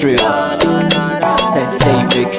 Trail, Sensei Mix.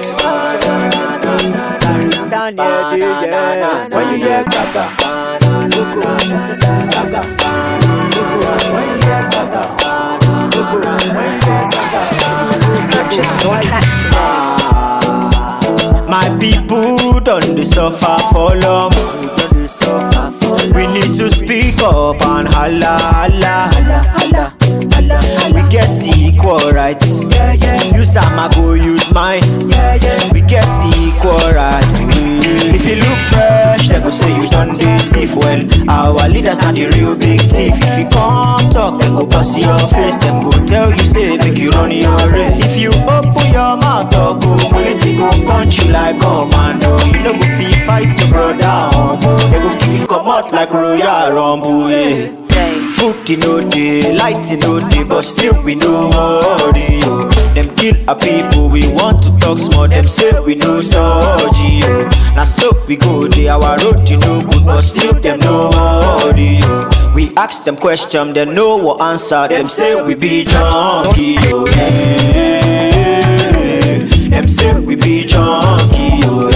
Stand here, yeah. When you hear Gaga, Loco, Gaga, Loco. When you hear Gaga, Loco. When you hear Gaga, Purchase your tracks today. my people don't suffer for long. We need to speak up and holla, holla, holla, holla. We get equal rights. Use Sama, go use mine. We get equal rights. If you look fresh, they go say you done the thief. Well, our leaders not the real big thief. If you come talk, they go pass your face. Them go tell you say make you run your race. If you open your mouth, go police go punch you like commando. You know go feel fight your brother. They go kick you come out like Royal Rumble. Yeah. Food in no day, light in no day, but still we no worry. Yo. Them kill our people, we want to talk small. Them say we no surgery. Now so we go there, our road you know good, but still them no worry. Yo. We ask them question, they know what answer. Them say we be junkie. Yo. Yeah. Them say we be junkie. Yo.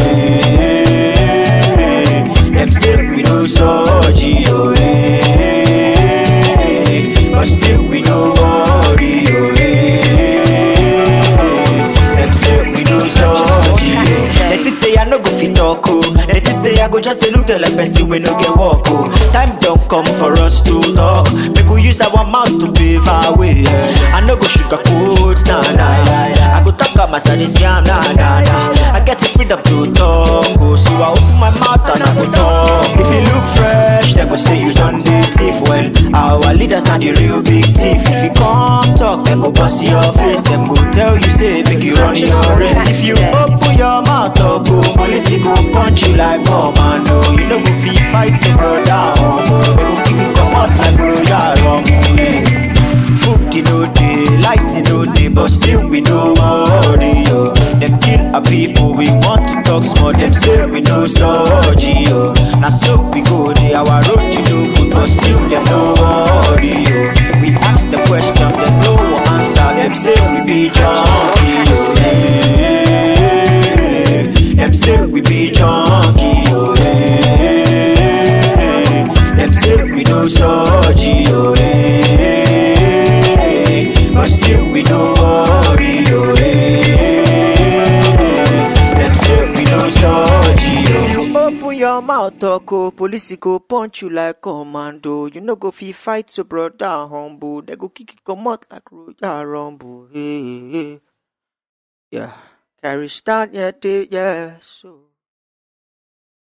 Yeah. Them say we no surgery. Yo. Yeah. But still we no worry, oh yeah. Them say we no sorry. Let it say I no go fit talk, oh. Let it say I go just a look like person we no get walk, oh. Time don't come for us to talk. Make we use our mouths to pave our way. I no go sugarcoat, nah nah. I go talk about my sadness, yeah, nah nah. I get the freedom to talk, oh. So I open my mouth and I go talk. If you look fresh, they go say you done the thief. Well, our leaders not the real big thief. If you come talk, they go bust your face. Them go tell you say make you run your race. If you open your mouth, go police go punch you like commando. You know go feel fight your brother. They go kick you come out like Royal Rumble. Food in no day, light in no day, but still we no worry. Yo. Them kill our people, we want to talk small. Them say we no surgery. Yo. Now so we go there, our road you know good, but still them no worry. Yo. We ask the question, them no answer. Them say we be junkie. Yo. Yeah. Them say we be junkie. Yo. Yeah. Them say we no surgery. Yo. Yeah. But still we no worry, oh yeah. Them say we no surgery. If you open your mouth, talk, oh, police go punch you like commando. You no go fi fight your brother humble. They go kick you come out like Royal Rumble. Hey, hey. Yeah, carry stand, yeah, so.